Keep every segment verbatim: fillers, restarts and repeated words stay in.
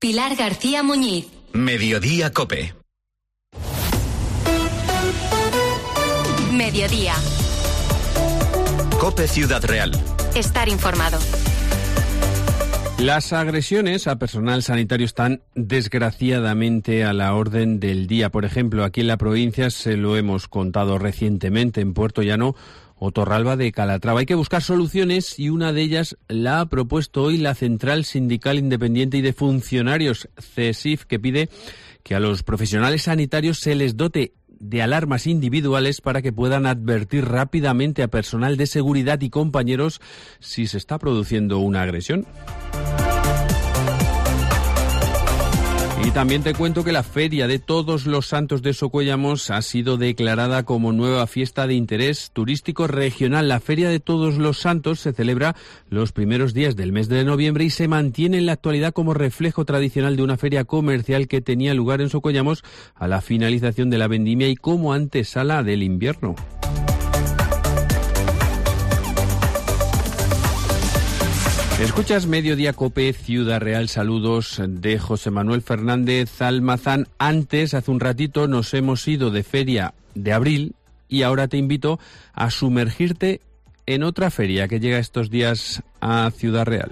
Pilar García Muñiz. Mediodía COPE. Mediodía. COPE Ciudad Real. Estar informado. Las agresiones a personal sanitario están desgraciadamente a la orden del día. Por ejemplo, aquí en la provincia se lo hemos contado recientemente en Puerto Llano o Torralba de Calatrava. Hay que buscar soluciones y una de ellas la ha propuesto hoy la Central Sindical Independiente y de Funcionarios, CESIF, que pide que a los profesionales sanitarios se les dote de alarmas individuales para que puedan advertir rápidamente a personal de seguridad y compañeros si se está produciendo una agresión. Y también te cuento que la Feria de Todos los Santos de Socuéllamos ha sido declarada como nueva fiesta de interés turístico regional. La Feria de Todos los Santos se celebra los primeros días del mes de noviembre y se mantiene en la actualidad como reflejo tradicional de una feria comercial que tenía lugar en Socuéllamos a la finalización de la vendimia y como antesala del invierno. Escuchas Mediodía COPE, Ciudad Real. Saludos de José Manuel Fernández Almazán. Antes, hace un ratito, nos hemos ido de feria de abril y ahora te invito a sumergirte en otra feria que llega estos días a Ciudad Real.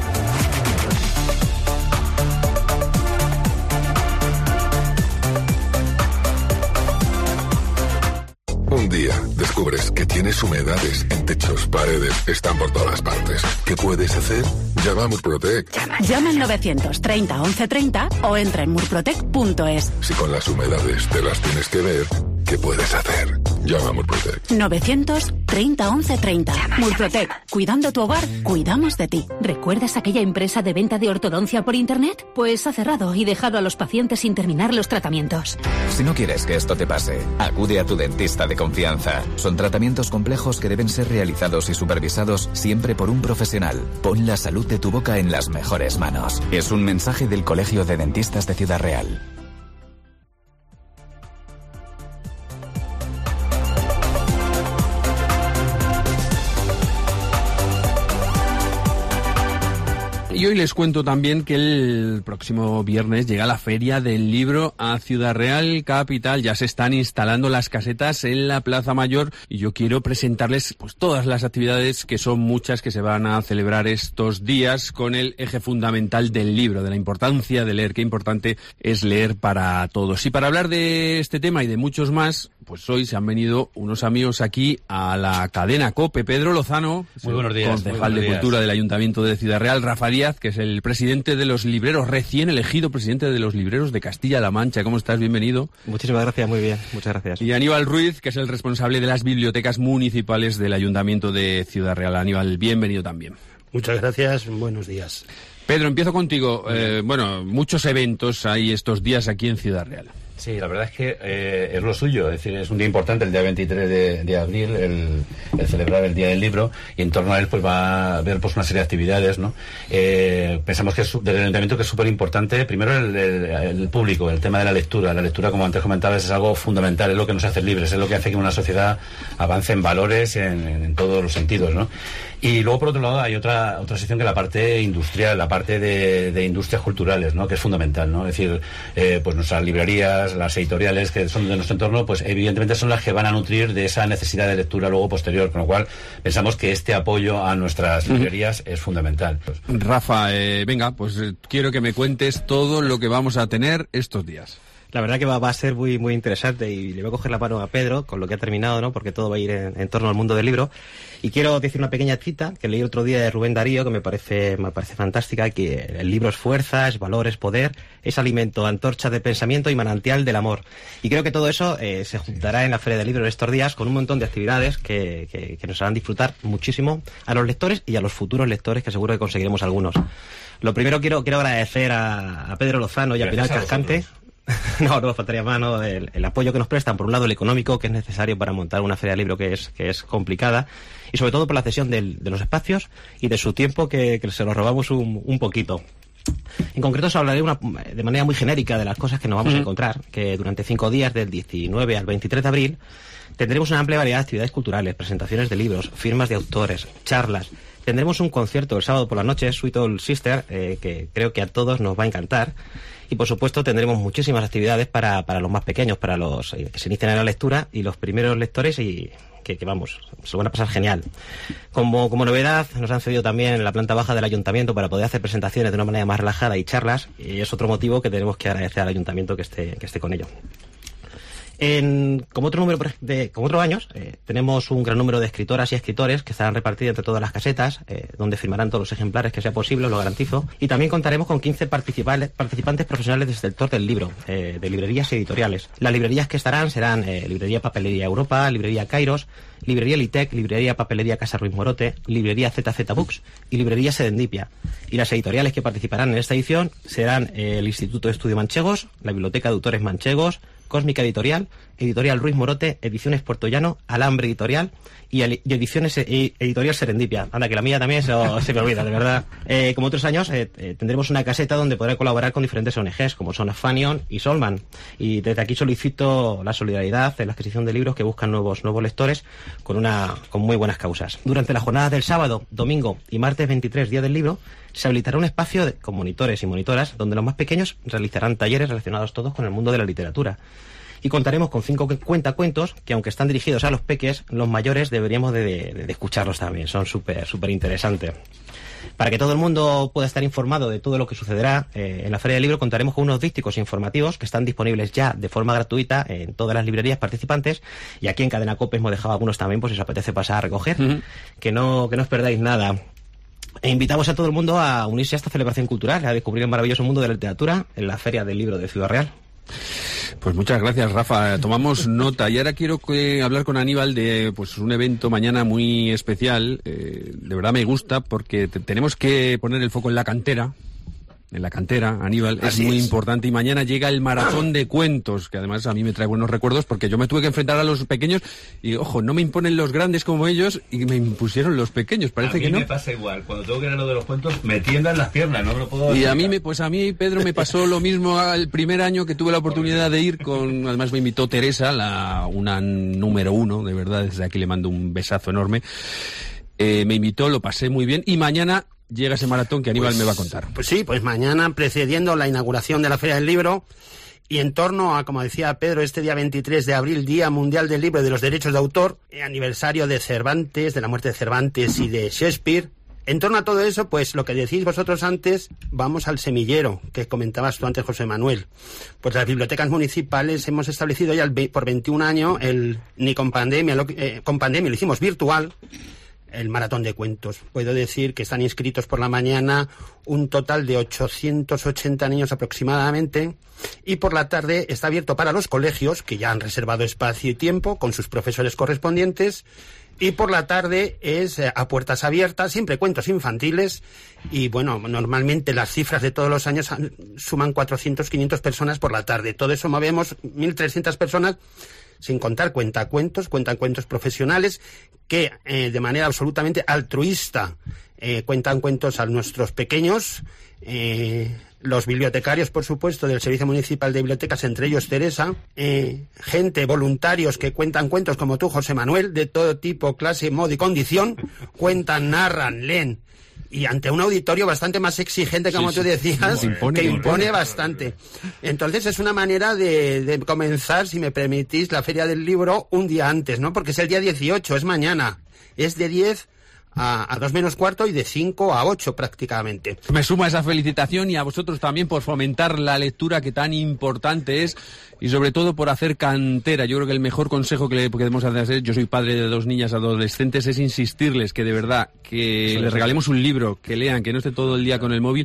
Un día descubres que tienes humedades en techos, paredes, están por todas partes. ¿Qué puedes hacer? Llama a Murprotec. Llama, llama al novecientos treinta once treinta o entra en murprotec punto es. Si con las humedades te las tienes que ver, ¿qué puedes hacer? Llama a Murprotec. novecientos treinta once treinta. Llama, Murprotec. llama, llama. Cuidando tu hogar, cuidamos de ti. ¿Recuerdas aquella empresa de venta de ortodoncia por internet? Pues ha cerrado y dejado a los pacientes sin terminar los tratamientos. Si no quieres que esto te pase, acude a tu dentista de confianza. Son tratamientos complejos que deben ser realizados y supervisados siempre por un profesional. Pon la salud de tu boca en las mejores manos. Es un mensaje del Colegio de Dentistas de Ciudad Real. Y hoy les cuento también que el próximo viernes llega la Feria del Libro a Ciudad Real Capital. Ya se están instalando las casetas en la Plaza Mayor y yo quiero presentarles pues todas las actividades, que son muchas, que se van a celebrar estos días con el eje fundamental del libro, de la importancia de leer. Qué importante es leer para todos. Y para hablar de este tema y de muchos más, pues hoy se han venido unos amigos aquí a la cadena COPE. Pedro Lozano, muy buenos días, concejal muy buenos de días. Cultura del Ayuntamiento de Ciudad Real. Rafa Díaz, que es el presidente de los libreros, recién elegido presidente de los libreros de Castilla-La Mancha. ¿Cómo estás? Bienvenido. Muchísimas gracias, muy bien, muchas gracias. Y Aníbal Ruiz, que es el responsable de las bibliotecas municipales del Ayuntamiento de Ciudad Real. Aníbal, bienvenido también. Muchas gracias, buenos días. Pedro, empiezo contigo. Eh, bueno, muchos eventos hay estos días aquí en Ciudad Real. Sí, la verdad es que eh, es lo suyo, es decir, es un día importante, el día veintitrés de, de abril, el, el celebrar el Día del Libro, y en torno a él pues va a haber pues una serie de actividades, ¿no? Eh, pensamos que es desde el Ayuntamiento que es súper importante, primero el, el, el público, el tema de la lectura. La lectura, como antes comentabas, es algo fundamental, es lo que nos hace libres, es lo que hace que una sociedad avance en valores en, en, en todos los sentidos, ¿no? Y luego, por otro lado, hay otra otra sección que es la parte industrial, la parte de, de industrias culturales, ¿no? Que es fundamental, ¿no? Es decir, eh, pues nuestras librerías, las editoriales que son de nuestro entorno, pues evidentemente son las que van a nutrir de esa necesidad de lectura luego posterior, con lo cual pensamos que este apoyo a nuestras librerías uh-huh. es fundamental. Rafa, eh, venga, pues eh, quiero que me cuentes todo lo que vamos a tener estos días. La verdad que va, va a ser muy muy interesante y le voy a coger la mano a Pedro con lo que ha terminado, ¿no? Porque todo va a ir en, en torno al mundo del libro. Y quiero decir una pequeña cita que leí otro día de Rubén Darío, que me parece me parece fantástica, que el libro es fuerza, es valor, es poder, es alimento, antorcha de pensamiento y manantial del amor. Y creo que todo eso eh, se juntará en la Feria del Libro en estos días con un montón de actividades que, que, que nos harán disfrutar muchísimo a los lectores y a los futuros lectores, que seguro que conseguiremos algunos. Lo primero quiero quiero agradecer a, a Pedro Lozano y a Pilar Cascante. No, no faltaría más, ¿no? El, el apoyo que nos prestan, por un lado el económico, que es necesario para montar una feria de libro que es que es complicada, y sobre todo por la cesión del, de los espacios y de su tiempo, que, que se los robamos un, un poquito. En concreto os hablaré una, de manera muy genérica de las cosas que nos vamos mm. a encontrar, que durante cinco días, del diecinueve al veintitrés de abril, tendremos una amplia variedad de actividades culturales, presentaciones de libros, firmas de autores, charlas, Tendremos un concierto el sábado por la noche, Sweet Old Sister, eh, que creo que a todos nos va a encantar. Y por supuesto tendremos muchísimas actividades para, para los más pequeños, para los eh, que se inician en la lectura y los primeros lectores y que, que vamos, se lo van a pasar genial. Como, como novedad, nos han cedido también la planta baja del ayuntamiento para poder hacer presentaciones de una manera más relajada y charlas, y es otro motivo que tenemos que agradecer al ayuntamiento que esté, que esté con ello. En, como otro número de, como otros años, eh, tenemos un gran número de escritoras y escritores que estarán repartidos entre todas las casetas, eh, donde firmarán todos los ejemplares que sea posible, os lo garantizo. Y también contaremos con quince participantes profesionales del sector del libro, eh, de librerías y editoriales. Las librerías que estarán serán eh, Librería Papelería Europa, Librería Kairos, Librería Litec, Librería Papelería Casa Ruiz Morote, Librería Z Z Books y Librería Serendipia. Y las editoriales que participarán en esta edición serán eh, el Instituto de Estudio Manchegos, la Biblioteca de Autores Manchegos, Cósmica Editorial, Editorial Ruiz Morote, Ediciones Puerto Llano, Alambre Editorial y, y Ediciones e Editorial Serendipia. Anda, que la mía también se, se me olvida, de verdad. Eh, como otros años, eh, eh, tendremos una caseta donde podrá colaborar con diferentes O N Ges, como son Afanion y Solman. Y desde aquí solicito la solidaridad en la adquisición de libros que buscan nuevos nuevos lectores con una con muy buenas causas. Durante las jornadas del sábado, domingo y martes veintitrés, Día del Libro, se habilitará un espacio de, con monitores y monitoras donde los más pequeños realizarán talleres relacionados todos con el mundo de la literatura. Y contaremos con cinco cuentacuentos que, aunque están dirigidos a los peques, los mayores deberíamos de, de, de escucharlos también. Son súper, súper interesantes. Para que todo el mundo pueda estar informado de todo lo que sucederá eh, en la Feria del Libro, contaremos con unos dísticos informativos que están disponibles ya de forma gratuita en todas las librerías participantes, y aquí en Cadena COPE hemos dejado algunos también, pues si os apetece pasar a recoger. Uh-huh. que no que no os perdáis nada. E invitamos a todo el mundo a unirse a esta celebración cultural, a descubrir el maravilloso mundo de la literatura en la Feria del Libro de Ciudad Real. Pues muchas gracias, Rafa. Tomamos nota. Y ahora quiero que, hablar con Aníbal de pues un evento mañana muy especial. Eh, de verdad me gusta porque te, tenemos que poner el foco en la cantera. En la cantera, Aníbal, es muy es. importante. Y mañana llega el maratón de cuentos, que además a mí me trae buenos recuerdos porque yo me tuve que enfrentar a los pequeños y, ojo, no me imponen los grandes como ellos y me impusieron los pequeños. Parece a mí que no. me pasa igual. Cuando tengo que ir a lo de los cuentos, me tiendan las piernas, no me lo puedo Y a mí, me, pues a mí, Pedro, me pasó lo mismo el primer año que tuve la oportunidad de ir con, además me invitó Teresa, la una número uno, de verdad, desde aquí le mando un besazo enorme. Eh, me invitó, lo pasé muy bien y mañana llega ese maratón que Aníbal pues, me va a contar. Pues sí, pues mañana, precediendo la inauguración de la Feria del Libro, y en torno a, como decía Pedro, este día veintitrés de abril, Día Mundial del Libro y de los Derechos de Autor, aniversario de Cervantes, de la muerte de Cervantes y de Shakespeare. En torno a todo eso, pues lo que decís vosotros antes, vamos al semillero, que comentabas tú antes, José Manuel. Pues las bibliotecas municipales hemos establecido ya el, por veintiún años, el, ni con pandemia, lo, eh, con pandemia lo hicimos virtual, el maratón de cuentos. Puedo decir que están inscritos por la mañana un total de ochocientos ochenta niños aproximadamente, y por la tarde está abierto para los colegios, que ya han reservado espacio y tiempo con sus profesores correspondientes, y por la tarde es a puertas abiertas, siempre cuentos infantiles, y bueno, normalmente las cifras de todos los años suman cuatrocientos, quinientos personas por la tarde. Todo eso movemos mil trescientas personas, sin contar cuentacuentos, cuentacuentos profesionales que eh, de manera absolutamente altruista eh, cuentan cuentos a nuestros pequeños, eh, los bibliotecarios, por supuesto, del Servicio Municipal de Bibliotecas, entre ellos Teresa, eh, gente, voluntarios que cuentan cuentos como tú, José Manuel, de todo tipo, clase, modo y condición, cuentan, narran, leen. Y ante un auditorio bastante más exigente, como sí, tú decías, sí, impone, que impone impone. bastante. Entonces es una manera de, de comenzar, si me permitís, la Feria del Libro un día antes, ¿no? Porque es el día dieciocho, es mañana. Es de diez a, a dos menos cuarto y de cinco a ocho prácticamente. Me suma esa felicitación y a vosotros también por fomentar la lectura que tan importante es y sobre todo por hacer cantera. Yo creo que el mejor consejo que le podemos hacer, yo soy padre de dos niñas adolescentes, es insistirles que de verdad que les regalemos un libro, que lean, que no esté todo el día con el móvil,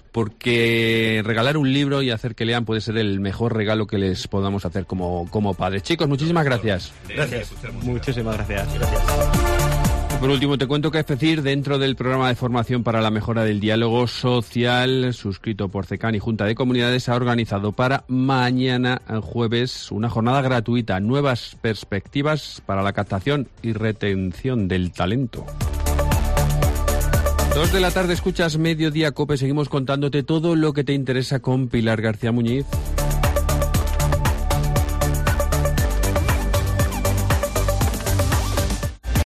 porque regalar un libro y hacer que lean puede ser el mejor regalo que les podamos hacer como, como padres. Chicos, muchísimas gracias. Gracias. Muchísimas gracias. Gracias. Por último, te cuento que es decir, dentro del programa de formación para la mejora del diálogo social, suscrito por CECAN y Junta de Comunidades, ha organizado para mañana, jueves, una jornada gratuita, nuevas perspectivas para la captación y retención del talento. Dos de la tarde, escuchas Mediodía COPE, seguimos contándote todo lo que te interesa con Pilar García Muñiz.